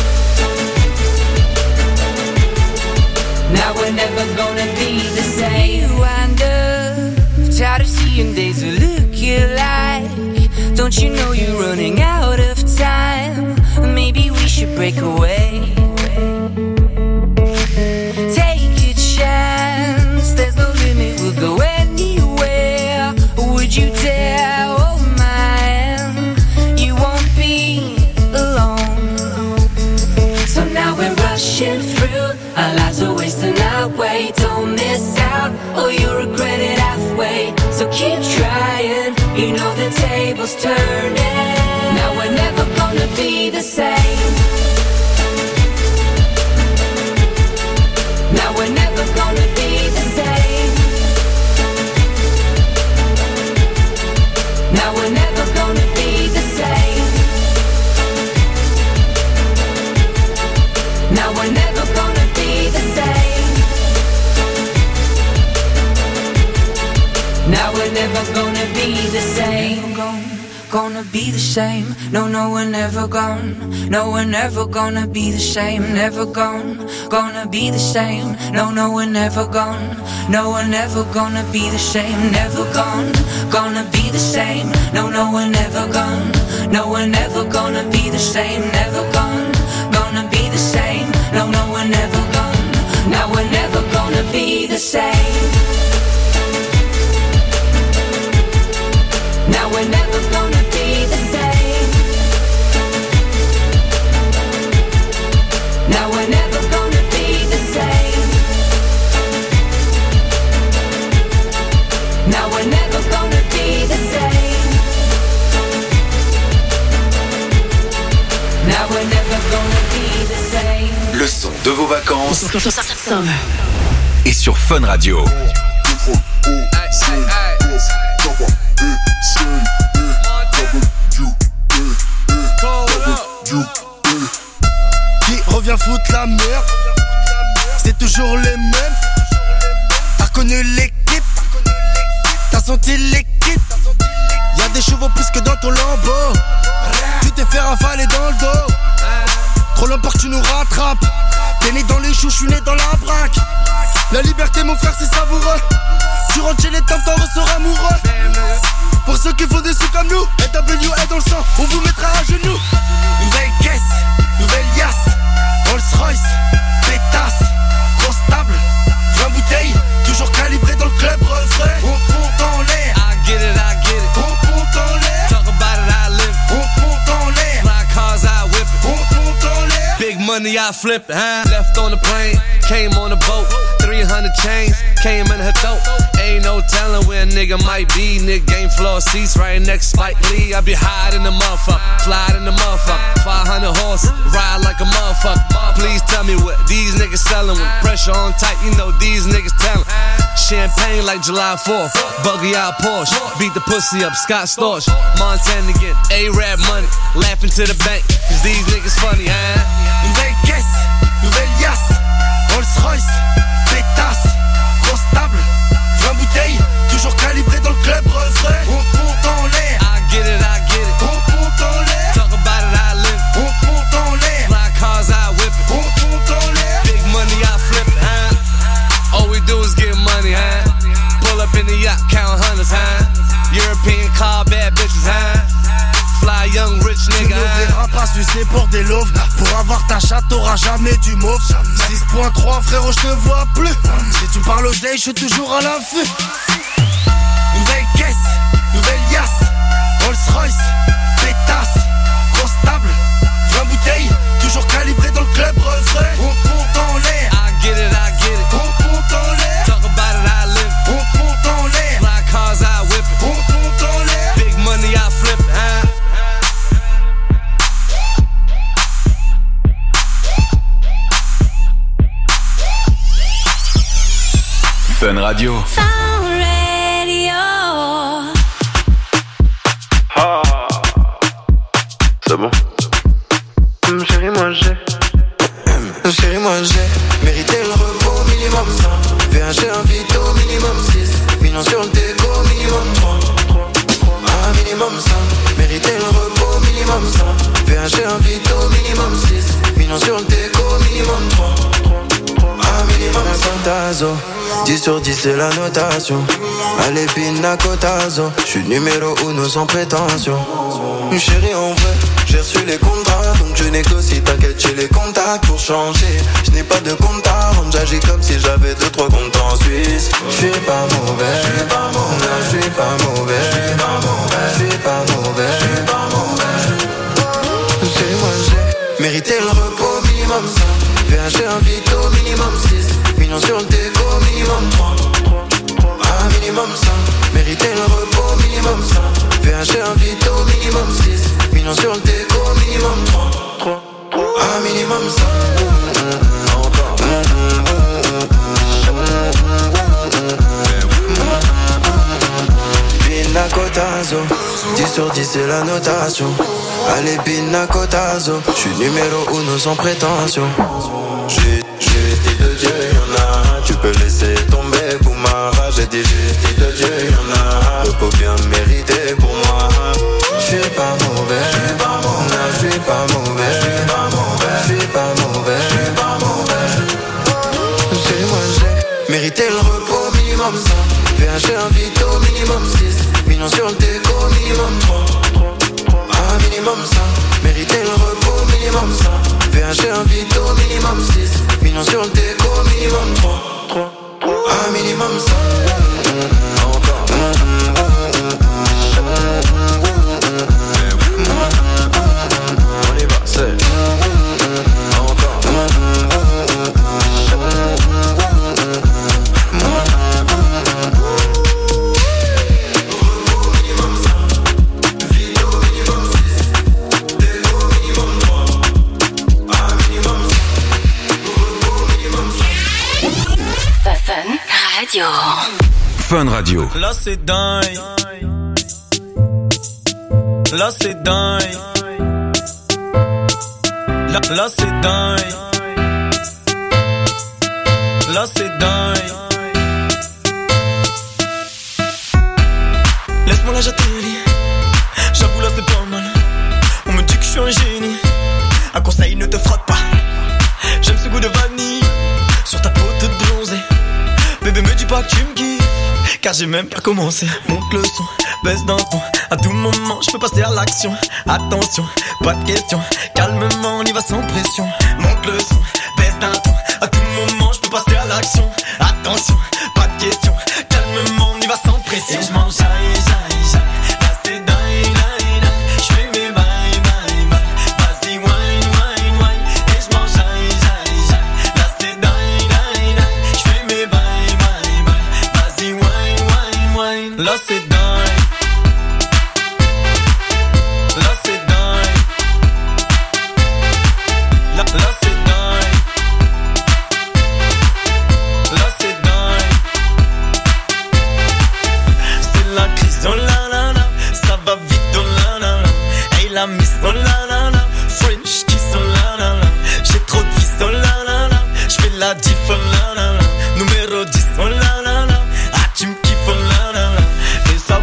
Now we're never gonna be the same. You wind up tired of seeing days that look alike. Don't you know you're running out of time? Maybe we should break away. Take a chance, there's no limit, we'll go anywhere. Would you dare hold my hand? You won't be alone. So now we're rushing through, our lives are wasting our way. Don't miss out, or you'll regret it halfway. So keep trying, you know the table's turning. Now we're never gonna be the same. Now we're never gonna be the same. Now we're never gonna be the same. Now we're never gonna be the same. Now we're never gonna be the same. Gonna be the same. No, no, we're never gone. No, we're never gonna be the same. Never gonna be the same. No, no, we're never gone. No, we're never gonna be the same. Never gonna be the same. No, no, we're never gone. No, we're never gonna be the same. Never gonna be the same. No, no, we're never gone. Now we're never gonna be the same. Now we're never gonna be the same. Now we're never gonna be the same. Now we're never gonna be the same. Now we're never gonna be the same. Le son de vos vacances est sur Fun Radio. Qui revient foutre la merde? C'est toujours les mêmes. T'as reconnu l'équipe? T'as senti l'équipe? Y'a des chevaux plus que dans ton lambeau. Tu t'es fait ravaler dans le dos. Trop longtemps que tu nous rattrapes. T'es né dans les choux, j'suis né dans la braque. La liberté mon frère c'est savoureux. Tu rentres chez les temps, t'en ressors amoureux. Pour ceux qui font des sous comme nous, NWA dans le sang, on vous mettra à genoux. Nouvelle caisse, nouvelle liasse, Rolls Royce, pétasse, grosse table, 20 bouteilles, toujours calibré dans le club refrain. On monte en l'air, I get it, on monte en l'air, talk about it, I live it. On monte en l'air, fly cars, I whip it. On monte en l'air, big money, I flip it, huh? Left on the plane, came on the boat, 300 chains, came in her throat. ain't no telling where a nigga might be. Nigga game floor seats right next to Spike Lee. I be higher than the motherfucker, fly than the motherfucker. 500 horses, ride like a motherfucker. Please tell me what these niggas selling. With pressure on tight, you know these niggas telling. Champagne like July 4th, buggy out Porsche. Beat the pussy up, Scott Storch. Montana again, A-Rap money. Laughing to the bank, cause these niggas funny, hein? Nouvelle caisse, nouvelle yasse, Rolls Royce, pétasse, grosse table, 20 bouteilles, toujours calibré dans le club, refrain. On monte en l'air, I get it, on monte en l'air, talk about it, I live it. On monte en l'air, fly cars, I whip it. On monte en l'air, big money, I flip it, huh? All we do is get money, huh? Pull up in the yacht, count hundreds, huh? European car, bad bitches, huh? Fly young rich nigga. Tu ne verras pas sucer pour des loaves. Pour avoir ta chatte, t'auras jamais du mauve. 6.3 frérot, je te vois plus. Si tu parles oseille, je suis toujours à l'affût. Nouvelle caisse, nouvelle yasse, Rolls Royce, pétasse, grosse table, 20 bouteilles, toujours calibré dans le club, refrain. On monte en l'air, I get it, on monte en l'air, talk about it, I live it. On monte en l'air, fly cars, I whip it. On monte en l'air, big money, I flip it, huh? Fun Radio. Fun Radio. Ah, c'est bon. Chérie, moi j'ai mérité le repos minimum 5. VHG un vito minimum 6. Millions sur le déco minimum 3. Ah, minimum 5. Mérité le repos minimum 5. VHG un vito minimum 6. Millions sur le déco minimum 3. Ah, minimum 5. 10 sur 10 c'est la notation. Allez pina cotazo. J'suis numéro 1 sans prétention. Chérie en vrai, j'ai reçu les contrats. Donc je négocie, t'inquiète j'ai les contacts pour changer. Je n'ai pas de compte à rendre, j'agis comme si j'avais 2-3 comptes en Suisse. Je suis pas mauvais, je suis pas mauvais, je suis pas mauvais, je suis pas mauvais, je suis pas mauvais, je suis pas mauvais. C'est moi j'ai mérité le repos minimum 5. VHG un vito minimum 6. Millions sur le déco minimum 3. Ah minimum 5. Mérité le repos minimum 5. VHG un vito minimum 6. Millions sur le déco minimum 3. Ah minimum 5. Pina cotazo. 10 sur 10 c'est la notation. Allez pina cotazo. J'suis numéro 1 sans prétention. Justice de Dieu y'en a. Tu peux laisser tomber pour ma rage. J'ai dit justice de Dieu y'en a. Repos bien mérité pour moi. J'suis pas mauvais, j'suis pas mauvais, j'suis pas mauvais, j'suis pas mauvais, j'suis pas mauvais, j'suis pas mauvais. C'est moi j'ai mérité le repos minimum 5. VHG un vito minimum 6. Millions sur le déco minimum 3. Ah minimum 5. Mérité le repos minimum 5. VHG un vito minimum 6. Millions sur le déco minimum 3. Ah minimum 5. On y va, c'est Radio. Fun Radio. Là c'est dingue. Là c'est dingue. Là c'est dingue. Là c'est dingue. Laisse-moi la j'atterris. J'avoue là c'est pas mal. On me dit que je suis un génie. Un conseil, ne te frotte pas. J'aime ce goût de vanille sur ta peau toute bronzée. Bébé me dis pas que tu me kiffes, car j'ai même pas commencé. Monte le son, baisse d'un ton. À tout moment je peux passer à l'action. Attention, pas de question. Calmement on y va sans pression. Monte le son, baisse d'un ton. À tout moment je peux passer à l'action. Attention, pas de question. Calmement on y va sans pression. Et je m'en jaille, jaille, jaille. Là c'est dingue, dingue, dingue. J'fais mes bails, bails, bails. Vas-y wine, wine, wine. Et je m'en jaille, jaille, jaille. Là c'est dingue, dingue, dingue. J'fais mes bails, bails, bails. Vas-y wine,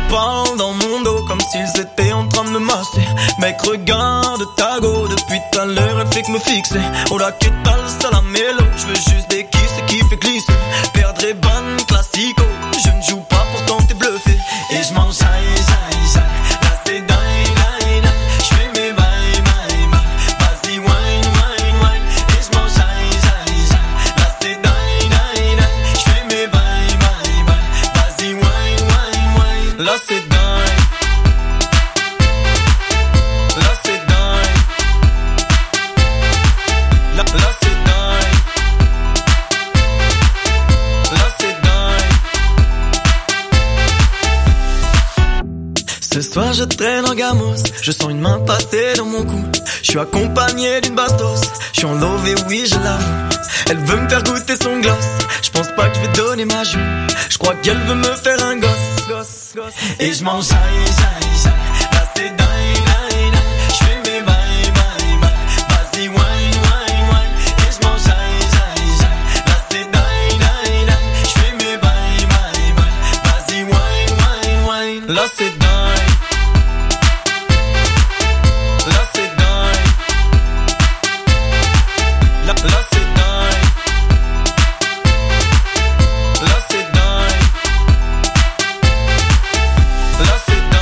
parlent dans mon dos comme s'ils étaient en train de me masser. Mec, regarde ta go, depuis tout à l'heure elle fait que me fixer. Oh la que tal, ça la mélo, je veux juste des kisses qui fait glisser. Perdre et ban, classico, je ne joue pas pourtant t'es bluffé. Et je mange aïe, là c'est die, die, die. Je fais mes bye, bye, bye. Vas-y, wine, wine, wine. Et je mange aïe, là c'est die, die, die. Je fais mes bye, bye, bye. Vas-y, wine, wine, wine. Là c'est die. Là c'est die. Là c'est die. Là c'est die. Ce soir je traîne en gamos, je sens une main passer dans mon cou. Je suis accompagné d'une bastos, je suis en love et oui je l'avoue. Elle veut me faire goûter son gloss, je pense pas que je vais donner ma joue. Je crois qu'elle veut me faire un gosse. Et je mange aïe, là c'est die, die, die. Je fais mes bye, bye, bye. Vas-y wine, wine, wine. Et je mange aïe, là c'est die, die, die. Je fais mes bye, bye, bye. Vas-y wine, wine, wine. Là c'est die. Là c'est die. Là c'est die. Là c'est die. Là c'est die.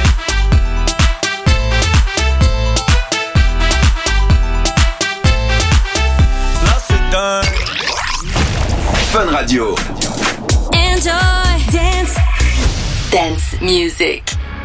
Là c'est die. Fun Radio. Enjoy dance music.